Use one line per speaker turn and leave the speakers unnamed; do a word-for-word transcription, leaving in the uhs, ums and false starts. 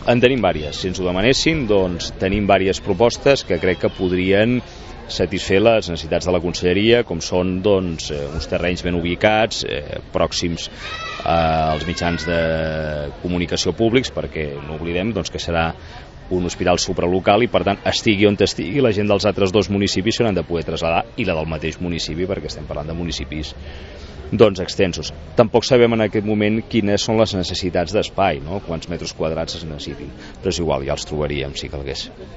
En tenim diverses. Si ens ho demanessin, doncs tenim diverses propostes que crec que podrien satisfer les necessitats de la conselleria, com són doncs, uns terrenys ben ubicats, eh, pròxims als mitjans de comunicació públics, perquè no oblidem doncs, que serà un hospital supralocal i per tant estigui on estigui la gent dels altres dos municipis s'han de poder traslladar, i la del mateix municipi, perquè estem parlant de municipis doncs extensos. Tampoc sabem en aquest moment quines són les necessitats d'espai, no? Quants metres quadrats es necessitin, però és igual, ja els trobaríem si calgués.